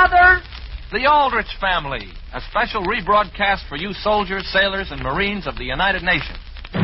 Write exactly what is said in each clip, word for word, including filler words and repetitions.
Mother? The Aldrich Family, a special rebroadcast for you soldiers, sailors, and Marines of the United Nations.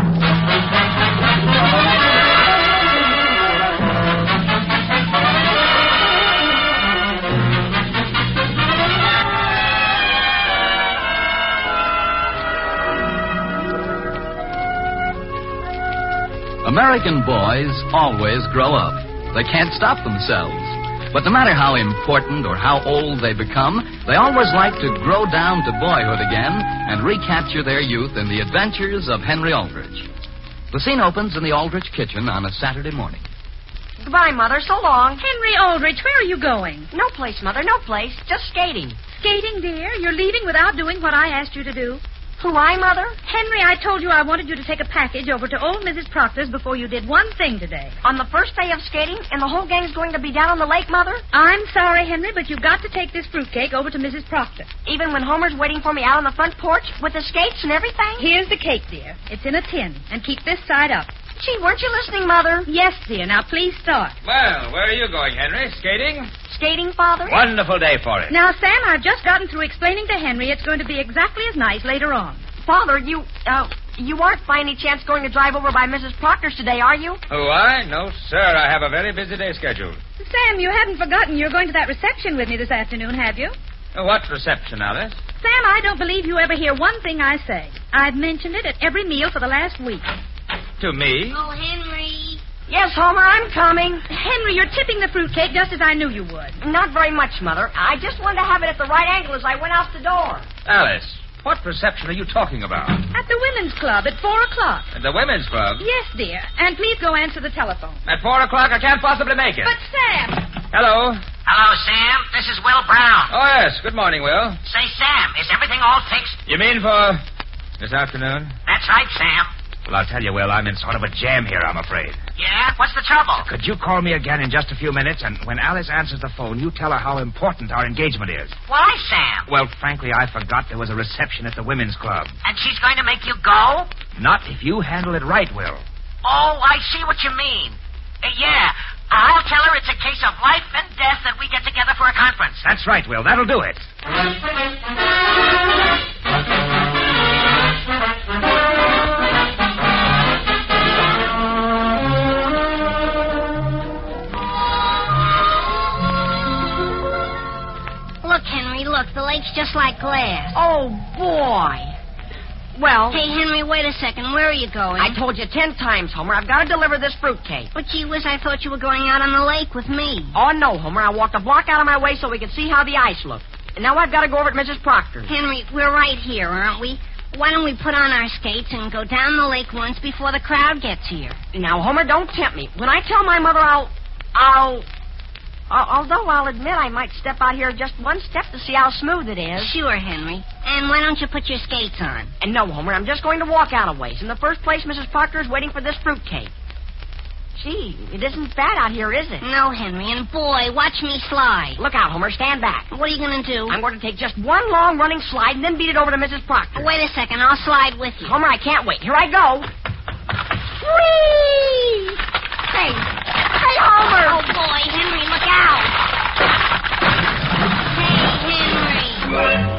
American boys always grow up. They can't stop themselves. But no matter how important or how old they become, they always like to grow down to boyhood again and recapture their youth in the adventures of Henry Aldrich. The scene opens in the Aldrich kitchen on a Saturday morning. Goodbye, Mother. So long. Henry Aldrich, where are you going? No place, Mother. No place. Just skating. Skating, dear? You're leaving without doing what I asked you to do? Who, I, Mother? Henry, I told you I wanted you to take a package over to old Missus Proctor's before you did one thing today. On the first day of skating, and the whole gang's going to be down on the lake, Mother? I'm sorry, Henry, but you've got to take this fruitcake over to Missus Proctor. Even when Homer's waiting for me out on the front porch with the skates and everything? Here's the cake, dear. It's in a tin, and keep this side up. Gee, weren't you listening, Mother? Yes, dear. Now, please start. Well, where are you going, Henry? Skating? Skating, Father? Wonderful day for it. Now, Sam, I've just gotten through explaining to Henry it's going to be exactly as nice later on. Father, you, uh, you aren't by any chance going to drive over by Missus Proctor's today, are you? Who, I? No, sir. I have a very busy day scheduled. Sam, you haven't forgotten you're going to that reception with me this afternoon, have you? Uh, what reception, Alice? Sam, I don't believe you ever hear one thing I say. I've mentioned it at every meal for the last week. To me? Oh, Henry. Yes, Homer, I'm coming. Henry, you're tipping the fruitcake just as I knew you would. Not very much, Mother. I just wanted to have it at the right angle as I went out the door. Alice, what reception are you talking about? At the Women's Club at four o'clock. At the Women's Club? Yes, dear. And please go answer the telephone. At four o'clock? I can't possibly make it. But, Sam... Hello? Hello, Sam. This is Will Brown. Oh, yes. Good morning, Will. Say, Sam, is everything all fixed? You mean for this afternoon? That's right, Sam. Well, I'll tell you, Will, I'm in sort of a jam here, I'm afraid. Yeah? What's the trouble? Could you call me again in just a few minutes, and when Alice answers the phone, you tell her how important our engagement is. Why, Sam? Well, frankly, I forgot there was a reception at the Women's Club. And she's going to make you go? Not if you handle it right, Will. Oh, I see what you mean. Uh, yeah, I'll tell her it's a case of life and death that we get together for a conference. That's right, Will. That'll do it. Look, Henry, look. The lake's just like glass. Oh, boy. Well... Hey, Henry, wait a second. Where are you going? I told you ten times, Homer. I've got to deliver this fruitcake. But gee whiz, I thought you were going out on the lake with me. Oh, no, Homer. I walked a block out of my way so we could see how the ice looked. And now I've got to go over at Missus Proctor's. Henry, we're right here, aren't we? Why don't we put on our skates and go down the lake once before the crowd gets here? Now, Homer, don't tempt me. When I tell my mother I'll... I'll... Uh, although I'll admit I might step out here just one step to see how smooth it is. Sure, Henry. And why don't you put your skates on? And no, Homer, I'm just going to walk out a ways. In the first place, Missus Proctor is waiting for this fruitcake. Gee, it isn't bad out here, is it? No, Henry, and boy, watch me slide. Look out, Homer, stand back. What are you going to do? I'm going to take just one long running slide and then beat it over to Missus Proctor. Wait a second, I'll slide with you. Homer, I can't wait. Here I go. Whee! Hey, hey, Homer! Oh, boy, Henry, look out! Hey, Henry!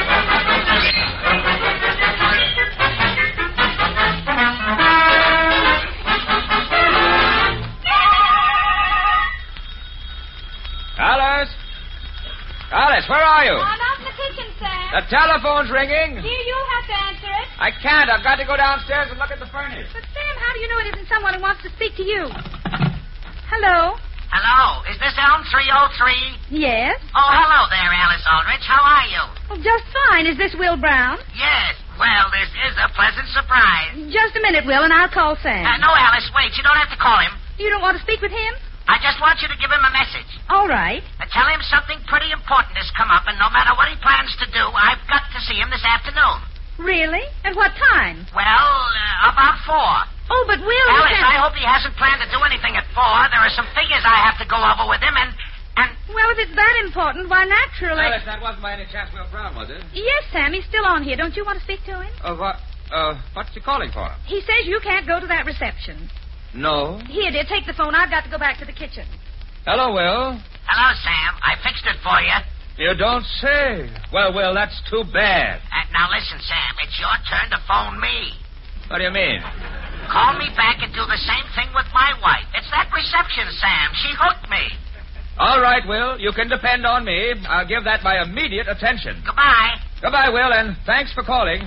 Alice? Alice, where are you? I'm out in the kitchen, Sam. The telephone's ringing. Dear, you'll have to answer it. I can't. I've got to go downstairs and look at the furnace. But, Sam, how do you know it isn't someone who wants to speak to you? Hello? Hello, is this Elm three oh three? Yes? Oh, hello there, Alice Aldrich. How are you? Well, just fine. Is this Will Brown? Yes, well, this is a pleasant surprise. Just a minute, Will, and I'll call Sam. Uh, no, Alice, wait. You don't have to call him. You don't want to speak with him? I just want you to give him a message. All right. Uh, tell him something pretty important has come up, and no matter what he plans to do, I've got to see him this afternoon. Really? At what time? Well, uh, about four. Oh, but Will... Alice, can't... I hope he hasn't planned to do anything at four. There are some figures I have to go over with him, and... and... Well, if it's that important, why, naturally... Alice, that wasn't by any chance Will Brown, was it? Yes, Sam, he's still on here. Don't you want to speak to him? Uh, what? Uh, what's he calling for? He says you can't go to that reception. No. Here, dear, take the phone. I've got to go back to the kitchen. Hello, Will. Hello, Sam. I fixed it for you. You don't say. Well, Will, that's too bad. Uh, now listen, Sam, it's your turn to phone me. What do you mean? Call me back and do the same thing with my wife. It's that reception, Sam. She hooked me. All right, Will. You can depend on me. I'll give that my immediate attention. Goodbye. Goodbye, Will, and thanks for calling.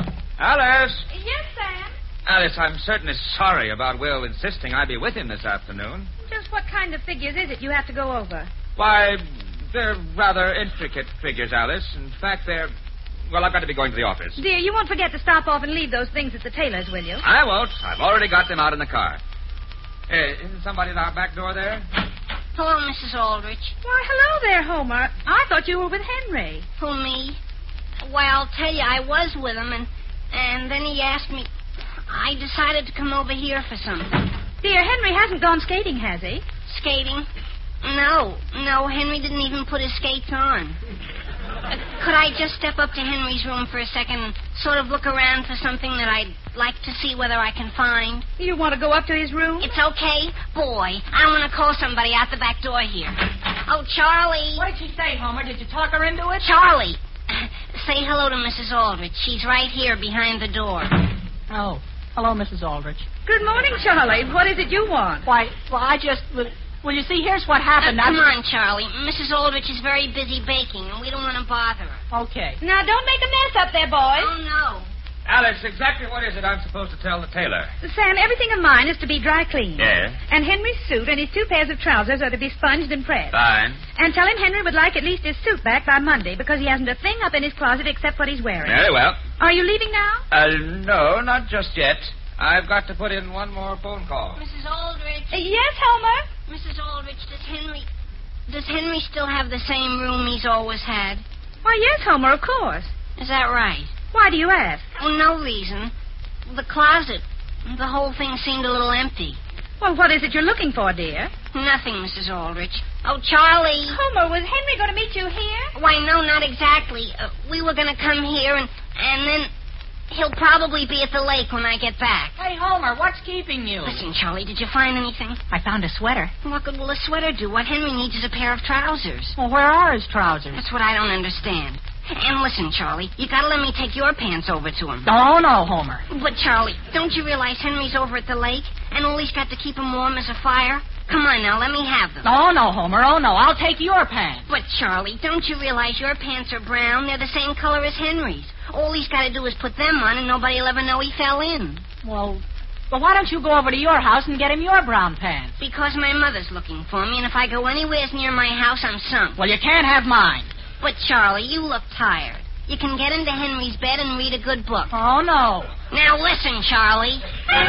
Alice. Yes, Sam? Alice, I'm certainly sorry about Will insisting I be with him this afternoon. Just what kind of figures is it you have to go over? Why, they're rather intricate figures, Alice. In fact, they're... Well, I've got to be going to the office. Dear, you won't forget to stop off and leave those things at the tailor's, will you? I won't. I've already got them out in the car. Hey, isn't somebody at our back door there? Hello, Missus Aldrich. Why, hello there, Homer. I thought you were with Henry. Who, me? Why, I'll tell you, I was with him, and and then he asked me. I decided to come over here for something. Dear, Henry hasn't gone skating, has he? Skating? No, no, Henry didn't even put his skates on. Uh, could I just step up to Henry's room for a second and sort of look around for something that I'd like to see whether I can find? You want to go up to his room? It's okay. Boy, I want to call somebody out the back door here. Oh, Charlie. What did she say, Homer? Did you talk her into it? Charlie. Say hello to Missus Aldrich. She's right here behind the door. Oh, hello, Missus Aldrich. Good morning, Charlie. What is it you want? Why, well, I just... Well, well you see, here's what happened. Uh, come I... on, Charlie. Missus Aldrich is very busy baking, and we don't want to bother her. Okay. Now, don't make a mess up there, boys. Oh, no. Alice, exactly what is it I'm supposed to tell the tailor? Sam, everything of mine is to be dry cleaned. Yes. And Henry's suit and his two pairs of trousers are to be sponged and pressed. Fine. And tell him Henry would like at least his suit back by Monday because he hasn't a thing up in his closet except what he's wearing. Very well. Are you leaving now? Uh, no, not just yet. I've got to put in one more phone call. Missus Aldrich. Uh, yes, Homer? Missus Aldrich, does Henry... Does Henry still have the same room he's always had? Why, yes, Homer, of course. Is that right? Why do you ask? Oh, no reason. The closet. The whole thing seemed a little empty. Well, what is it you're looking for, dear? Nothing, Missus Aldrich. Oh, Charlie. Homer, was Henry going to meet you here? Why, no, not exactly. Uh, we were going to come here, and, and then he'll probably be at the lake when I get back. Hey, Homer, what's keeping you? Listen, Charlie, did you find anything? I found a sweater. What good will a sweater do? What Henry needs is a pair of trousers. Well, where are his trousers? That's what I don't understand. And listen, Charlie, you gotta let me take your pants over to him. Oh, no, Homer. But, Charlie, don't you realize Henry's over at the lake, and all he's got to keep him warm is a fire? Come on now, let me have them. Oh, no, Homer. Oh, no. I'll take your pants. But, Charlie, don't you realize your pants are brown? They're the same color as Henry's. All he's got to do is put them on, and nobody will ever know he fell in. Well, but why don't you go over to your house and get him your brown pants? Because my mother's looking for me, and if I go anywhere near my house, I'm sunk. Well, you can't have mine. But, Charlie, you look tired. You can get into Henry's bed and read a good book. Oh, no. Now listen, Charlie.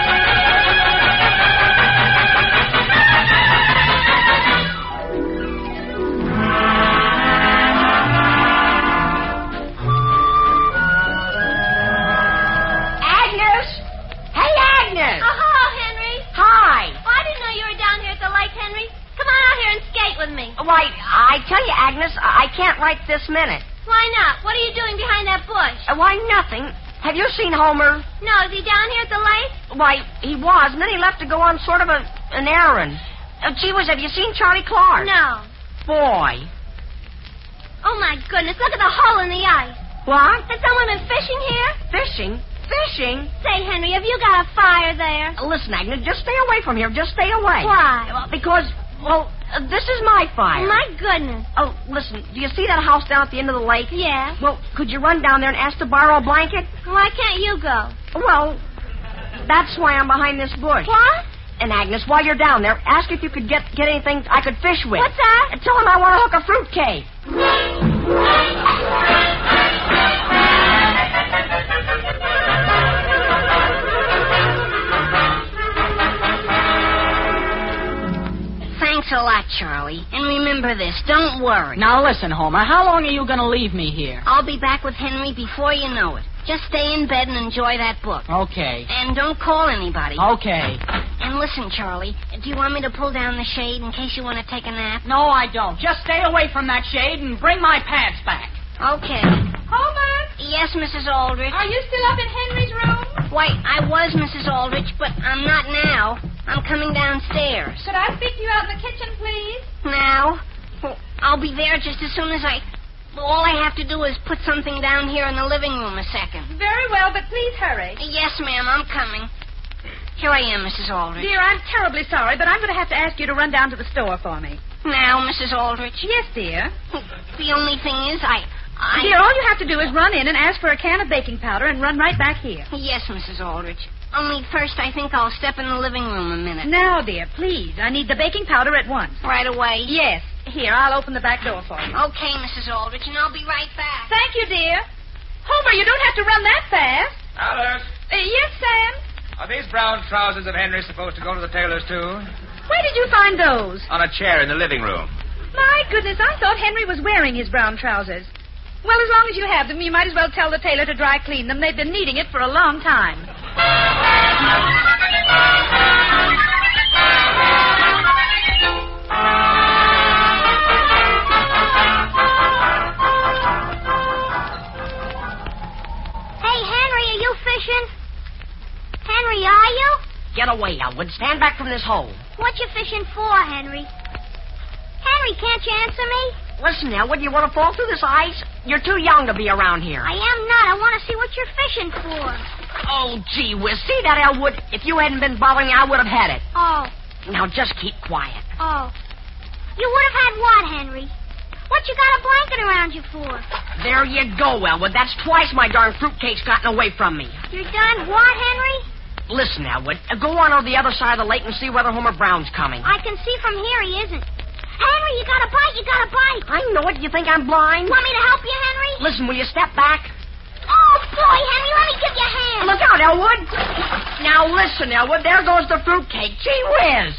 Agnes! Hey, Agnes! Oh, hello, Henry. Hi. Oh, I didn't know you were down here at the lake, Henry. Come on out here and skate with me. Why, I tell you, Agnes, I can't right this minute. Why not? What are you doing behind that bush? Uh, why, nothing. Have you seen Homer? No, is he down here at the lake? Why, he was, and then he left to go on sort of a, an errand. Uh, gee whiz, have you seen Charlie Clark? No. Boy. Oh, my goodness, look at the hole in the ice. What? Has someone been fishing here? Fishing? Fishing? Say, Henry, have you got a fire there? Uh, listen, Agnes, just stay away from here. Just stay away. Why? Uh, because, well, uh, this is my fire. My goodness. Oh, listen, do you see that house down at the end of the lake? Yeah. Well, could you run down there and ask to borrow a blanket? Why can't you go? Well, that's why I'm behind this bush. What? And, Agnes, while you're down there, ask if you could get get anything I could fish with. What's that? And tell him I want to hook a fruitcake. Thanks a lot, Charlie. And remember this, don't worry. Now, listen, Homer, how long are you going to leave me here? I'll be back with Henry before you know it. Just stay in bed and enjoy that book. Okay. And don't call anybody. Okay. And listen, Charlie, do you want me to pull down the shade in case you want to take a nap? No, I don't. Just stay away from that shade and bring my pants back. Okay. Homer? Yes, Missus Aldrich. Are you still up in Henry's room? Why, I was, Missus Aldrich, but I'm not now. I'm coming downstairs. Should I speak to you out in the kitchen, please? Now? Well, I'll be there just as soon as I... All I have to do is put something down here in the living room a second. Very well, but please hurry. Yes, ma'am, I'm coming. Here I am, Missus Aldrich. Dear, I'm terribly sorry, but I'm going to have to ask you to run down to the store for me. Now, Missus Aldrich? Yes, dear. The only thing is, I... I... Dear, all you have to do is run in and ask for a can of baking powder and run right back here. Yes, Missus Aldrich. Only first I think I'll step in the living room a minute. Now, dear, please. I need the baking powder at once. Right away? Yes. Here, I'll open the back door for you. Okay, Missus Aldrich, and I'll be right back. Thank you, dear. Homer, you don't have to run that fast. Alice, Uh, yes, Sam? are these brown trousers of Henry's supposed to go to the tailor's, too? Where did you find those? On a chair in the living room. My goodness, I thought Henry was wearing his brown trousers. Well, as long as you have them, you might as well tell the tailor to dry clean them. They've been needing it for a long time. Hey, Henry, are you fishing? Henry, are you? Get away, Elwood. Stand back from this hole. What you fishing for, Henry? Henry, can't you answer me? Listen, Elwood, you want to fall through this ice? You're too young to be around here. I am not. I want to see what you're fishing for. Oh, gee whiz. See that, Elwood? If you hadn't been bothering me, I would have had it. Oh, Now, just keep quiet. oh. You would have had what, Henry? What you got a blanket around you for? There you go, Elwood. That's twice my darn fruitcake's gotten away from me. You're done what, Henry? Listen, Elwood, uh, go on over the other side of the lake and see whether Homer Brown's coming. I can see from here he isn't. Henry, you got a bite. You got a bite. I know it. You think I'm blind? Want me to help you, Henry? Listen, will you step back? Oh, boy, Henry, let me give you a hand. Look out, Elwood. Now, listen, Elwood, there goes the fruitcake. Gee whiz.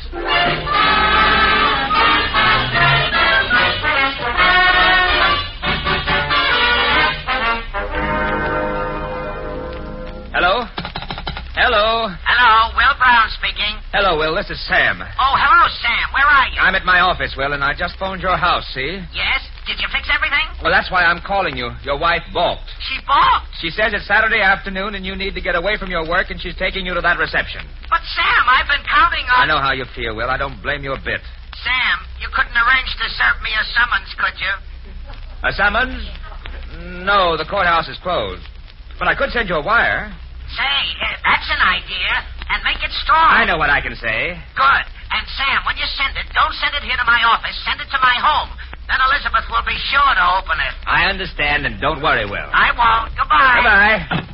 Hello? Hello? Hello, Will Brown speaking. Hello, Will. This is Sam. Oh, hello, Sam. Where are you? I'm at my office, Will, and I just phoned your house, see? Yes? Did you fix everything? Well, that's why I'm calling you. Your wife balked. She balked. She says it's Saturday afternoon and you need to get away from your work, and she's taking you to that reception. But, Sam, I've been counting on... I know how you feel, Will. I don't blame you a bit. Sam, you couldn't arrange to serve me a summons, could you? A summons? No, the courthouse is closed. But I could send you a wire. Say, uh, that's an idea. And make it strong. I know what I can say. Good. And, Sam, when you send it, don't send it here to my office. Send it to my home. Then Elizabeth will be sure to open it. I understand, and don't worry, Will. I won't. Goodbye. Goodbye.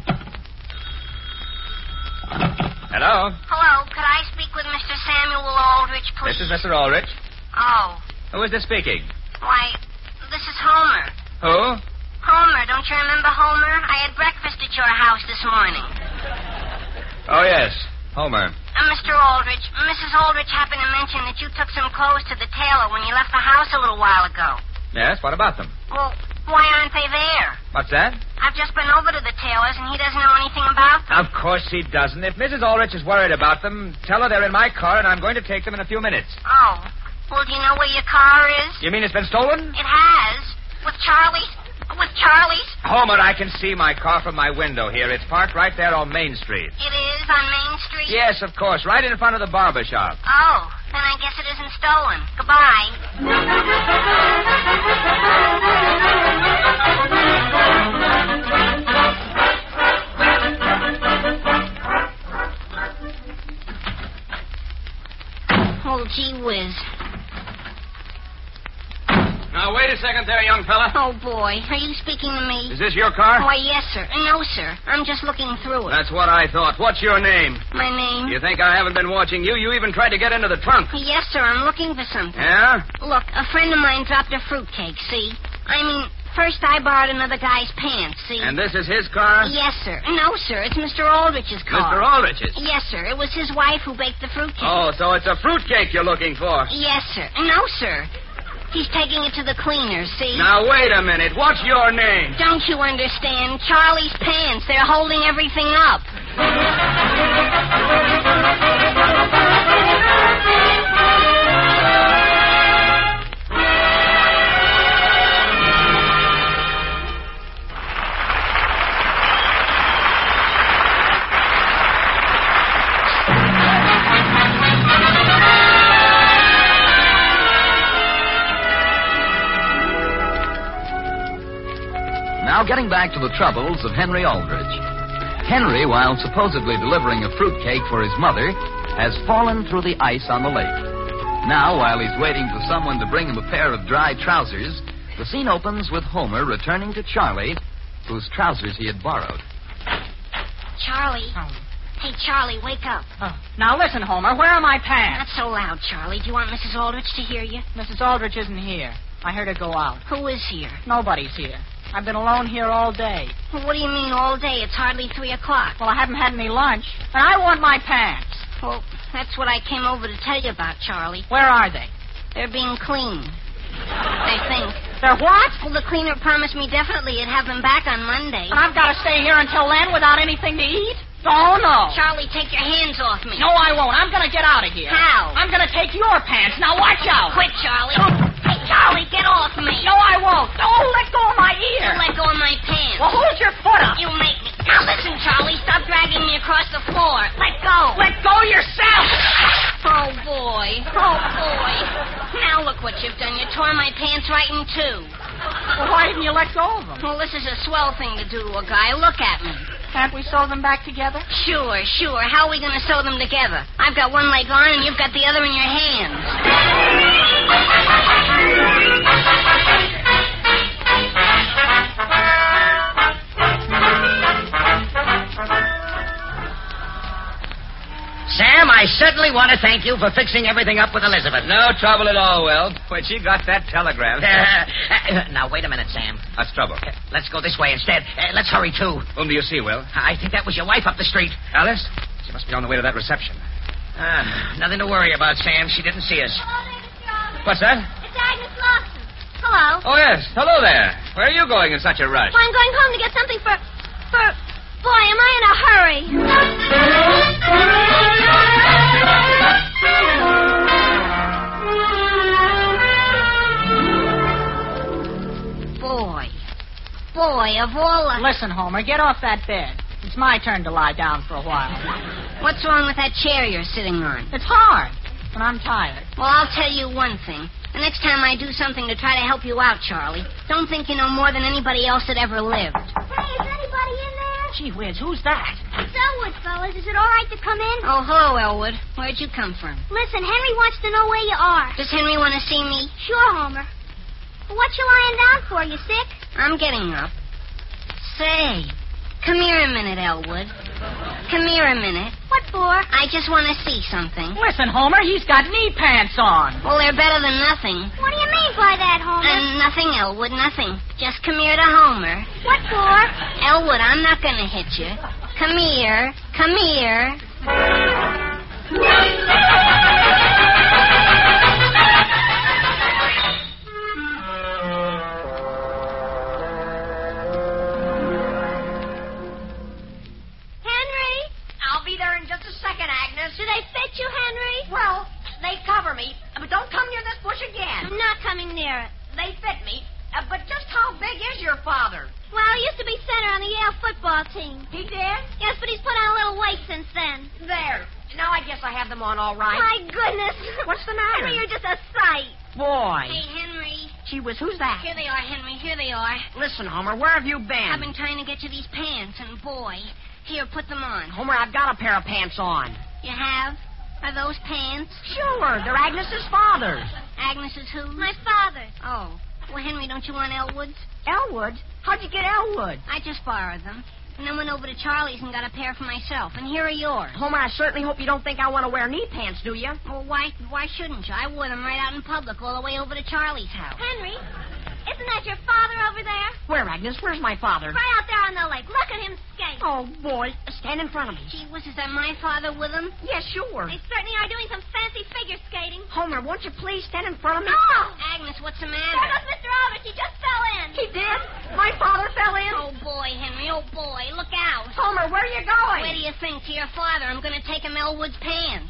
Hello? Hello, could I speak with Mister Samuel Aldrich, please? This is Mister Ulrich. Oh, Who is this speaking? why, this is Homer. Who? Homer, don't you remember Homer? I had breakfast at your house this morning. Oh, yes. Homer. Uh, Mister Aldrich, Missus Aldrich happened to mention that you took some clothes to the tailor when you left the house a little while ago. Yes, what about them? Well, why aren't they there? What's that? I've just been over to the tailor's, and he doesn't know anything about them. Of course he doesn't. If Missus Ulrich is worried about them, tell her they're in my car, and I'm going to take them in a few minutes. Oh, well, do you know where your car is? You mean it's been stolen? It has. With Charlie's? With Charlie's? Homer, I can see my car from my window here. It's parked right there on Main Street. It is on Main Street? Yes, of course, right in front of the barber shop. Oh, then I guess it isn't stolen. Goodbye. Oh, gee whiz. Now, wait a second there, young fella. Oh, boy. Are you speaking to me? Is this your car? Why, yes, sir. No, sir. I'm just looking through it. That's what I thought. What's your name? My name? You think I haven't been watching you? You even tried to get into the trunk. Yes, sir. I'm looking for something. Yeah? Look, a friend of mine dropped a fruitcake, see? I mean, first I borrowed another guy's pants, see? And this is his car? Yes, sir. No, sir. It's Mister Aldrich's car. Mister Aldrich's? Yes, sir. It was his wife who baked the fruitcake. Oh, so it's a fruitcake you're looking for. Yes, sir. No, sir. He's taking it to the cleaners, see? Now, wait a minute. What's your name? Don't you understand? Charlie's pants. They're holding everything up. Now, getting back to the troubles of Henry Aldrich. Henry, while supposedly delivering a fruitcake for his mother, has fallen through the ice on the lake. Now, while he's waiting for someone to bring him a pair of dry trousers, the scene opens with Homer returning to Charlie, whose trousers he had borrowed. Charlie. Oh. Hey, Charlie, wake up. Oh. Now, listen, Homer, where are my Not pants? so loud, Charlie. Do you want Missus Aldrich to hear you? Missus Aldrich isn't here. I heard her go out. Who is here? Nobody's here. I've been alone here all day. Well, what do you mean all day? It's hardly three o'clock. Well, I haven't had any lunch, and I want my pants. Well, that's what I came over to tell you about, Charlie. Where are they? They're being cleaned. I think. They're what? Well, the cleaner promised me definitely he'd have them back on Monday. And I've got to stay here until then without anything to eat? Oh, no. Charlie, take your hands off me. No, I won't. I'm going to get out of here. How? I'm going to take your pants. Now, watch out. Quit, Charlie. Hey, Charlie, get off me. No, I won't. Oh, let go of my ear. You let go of my pants. Well, hold your foot up. You make me. Now, listen, Charlie. Stop dragging me across the floor. Let go. Let go yourself. Oh, boy. Oh, boy. Now look what you've done. You tore my pants right in two. Well, why didn't you let go of them? Well, this is a swell thing to do to a guy. Look at me. Can't we sew them back together? Sure, sure. How are we going to sew them together? I've got one leg on and you've got the other in your hands. Sam, I certainly want to thank you for fixing everything up with Elizabeth. No trouble at all, Will. When she got that telegram. Now, wait a minute, Sam. What's trouble? Let's go this way instead. Uh, let's hurry, too. Whom do you see, Will? I think that was your wife up the street. Alice? She must be on the way to that reception. Ah, nothing to worry about, Sam. She didn't see us. Hello there, Mister Aldrich. What's that? It's Agnes Lawson. Hello. Oh, yes. Hello there. Where are you going in such a rush? Well, I'm going home to get something for... for... Boy, am I in a hurry. Boy. Boy, of all the... Listen, Homer, get off that bed. It's my turn to lie down for a while. What's wrong with that chair you're sitting on? It's hard, and I'm tired. Well, I'll tell you one thing. The next time I do something to try to help you out, Charlie, don't think you know more than anybody else that ever lived. Hey, is anybody in there? Gee whiz, who's that? It's Elwood, fellas. Is it all right to come in? Oh, hello, Elwood. Where'd you come from? Listen, Henry wants to know where you are. Does Henry want to see me? Sure, Homer. What you lying down for? You sick? I'm getting up. Say, come here a minute, Elwood. Come here a minute. What for? I just want to see something. Listen, Homer, he's got knee pants on. Well, they're better than nothing. What do you mean by that, Homer? And nothing, Elwood, nothing. Just come here to Homer. What for? Elwood, I'm not going to hit you. Come here. Come here. Henry? I'll be there in just a second, Agnes. Do they fit you, Henry? Well, they cover me, but don't come near this bush again. I'm not coming near it. They fit me, uh, but just how big is your father? Well, he used to be center on the Yale football team. He did? Yes, but he's put on a little weight since then. There. Now I guess I have them on all right. My goodness. What's the matter? Henry, you're just a sight. Boy. Hey, Henry. Gee whiz, who's that? Here they are, Henry. Here they are. Listen, Homer, where have you been? I've been trying to get you these pants, and boy, here, put them on. Homer, I've got a pair of pants on. You have? Are those pants? Sure, they're Agnes's father's. Agnes's who? My father. Oh. Well, Henry, don't you want Elwood's? Elwood? How'd you get Elwood? I just borrowed them. And then went over to Charlie's and got a pair for myself. And here are yours. Homer, I certainly hope you don't think I want to wear knee pants, do you? Well, why why shouldn't you? I wore them right out in public all the way over to Charlie's house. Henry, isn't that your father over there? Where, Agnes? Where's my father? Right out there on the lake. Look at him skate. Oh, boy. Stand in front of me. Gee whiz, is that my father with him? Yes, sure. They certainly are doing some fancy figure skating. Homer, won't you please stand in front of me? No! Agnes, what's the There matter? goes Mister Aldrich. He just fell in. He did? My father fell in? Oh, boy, Henry. Oh, boy. Look out. Homer, where are you going? Where do you think? To your father. I'm going to take him Elwood's pants.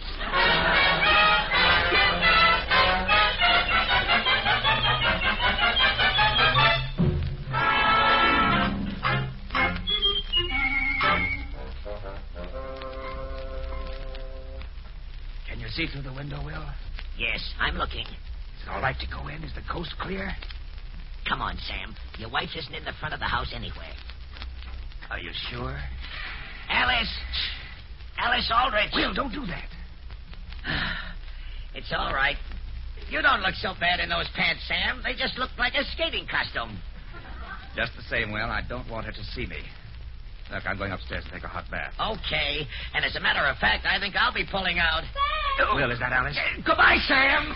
Can you see through the window, Will? Yes, I'm looking. Is it all right to go in? Is the coast clear? Come on, Sam. Your wife isn't in the front of the house anywhere. Are you sure? Alice. Alice Aldrich. Will, don't do that. It's all right. You don't look so bad in those pants, Sam. They just look like a skating costume. Just the same, Will, I don't want her to see me. Look, I'm going upstairs to take a hot bath. Okay. And as a matter of fact, I think I'll be pulling out. Sam! Will, is that Alice? Uh, goodbye, Sam.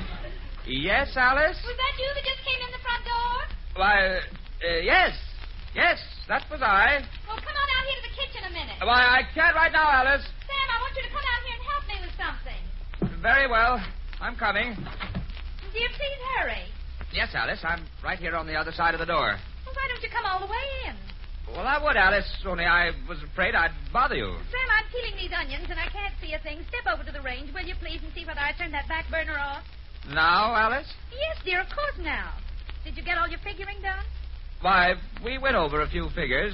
Yes, Alice? Was that you that just came in the front door? Why, uh, yes. Yes, that was I. Well, come on out here to the kitchen a minute. Why, I can't right now, Alice. Sam, I want you to come out here and help me with something. Very well. I'm coming. Dear, please hurry. Yes, Alice, I'm right here on the other side of the door. Well, why don't you come all the way in? Well, I would, Alice, only I was afraid I'd bother you. Sam, I'm peeling these onions, and I can't see a thing. Step over to the range, will you, please, and see whether I turn that back burner off? Now, Alice? Yes, dear, of course now. Did you get all your figuring done? Why, we went over a few figures,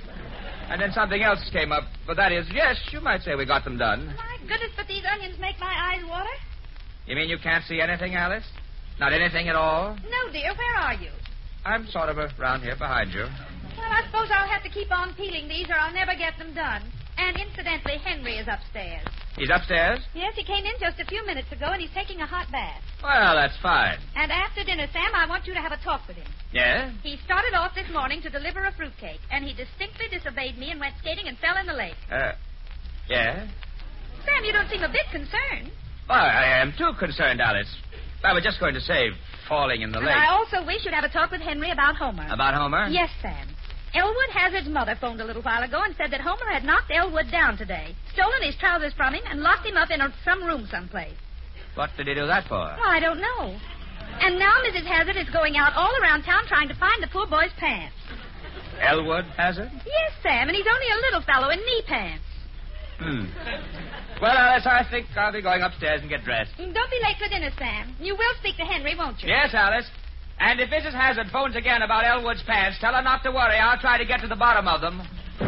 and then something else came up. But that is, yes, you might say we got them done. My goodness, but these onions make my eyes water. You mean you can't see anything, Alice? Not anything at all? No, dear, where are you? I'm sort of around here behind you. Well, I suppose I'll have to keep on peeling these, or I'll never get them done. And incidentally, Henry is upstairs. He's upstairs? Yes, he came in just a few minutes ago, and he's taking a hot bath. Well, that's fine. And after dinner, Sam, I want you to have a talk with him. Yeah? He started off this morning to deliver a fruitcake, and he distinctly disobeyed me and went skating and fell in the lake. Uh, yeah? Sam, you don't seem a bit concerned. Well, I am too concerned, Alice. I was just going to say falling in the And lake. I also wish you'd have a talk with Henry about Homer. About Homer? Yes, Sam. Elwood Hazard's mother phoned a little while ago and said that Homer had knocked Elwood down today, stolen his trousers from him, and locked him up in a, some room someplace. What did he do that for? Well, I don't know. And now Missus Hazard is going out all around town trying to find the poor boy's pants. Elwood Hazard? Yes, Sam, and he's only a little fellow in knee pants. Hmm. Well, Alice, I think I'll be going upstairs and get dressed. Don't be late for dinner, Sam. You will speak to Henry, won't you? Yes, Alice. And if Missus Hazard phones again about Elwood's pants, tell her not to worry. I'll try to get to the bottom of them.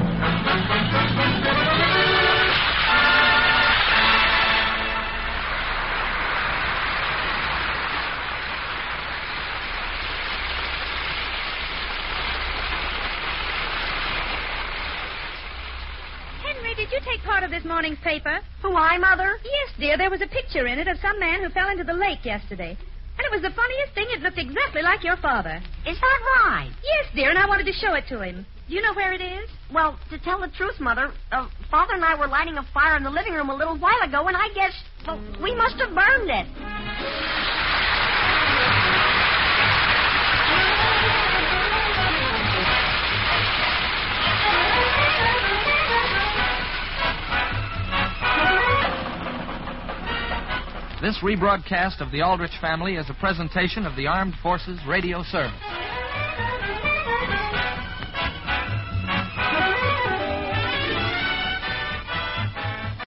Henry, did you take part of this morning's paper? Who, I, Mother? Yes, dear. There was a picture in it of some man who fell into the lake yesterday. And it was the funniest thing. It looked exactly like your father. Is that right? Yes, dear, and I wanted to show it to him. Do you know where it is? Well, to tell the truth, Mother, uh, Father and I were lighting a fire in the living room a little while ago, and I guess, well, we must have burned it. This rebroadcast of the Aldrich Family is a presentation of the Armed Forces Radio Service.